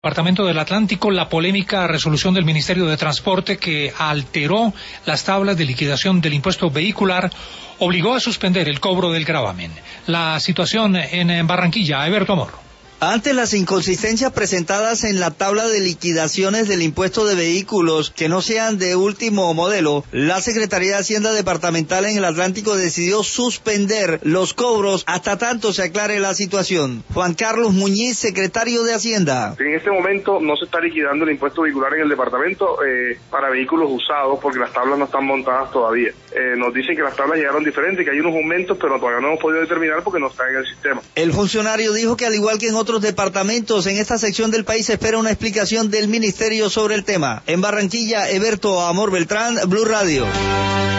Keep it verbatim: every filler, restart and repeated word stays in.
Departamento del Atlántico, la polémica resolución del Ministerio de Transporte que alteró las tablas de liquidación del impuesto vehicular obligó a suspender el cobro del gravamen. La situación en Barranquilla, Eberto Amor. Ante las inconsistencias presentadas en la tabla de liquidaciones del impuesto de vehículos que no sean de último modelo, la Secretaría de Hacienda Departamental en el Atlántico decidió suspender los cobros hasta tanto se aclare la situación. Juan Carlos Muñiz, secretario de Hacienda. En este momento no se está liquidando el impuesto vehicular en el departamento eh, para vehículos usados porque las tablas no están montadas todavía. Eh, nos dicen que las tablas llegaron diferentes, que hay unos aumentos, pero todavía no hemos podido determinar porque no está en el sistema. El funcionario dijo que al igual que en otros departamentos en esta sección del país se espera una explicación del ministerio sobre el tema. En Barranquilla, Eberto Amor Beltrán, Blue Radio.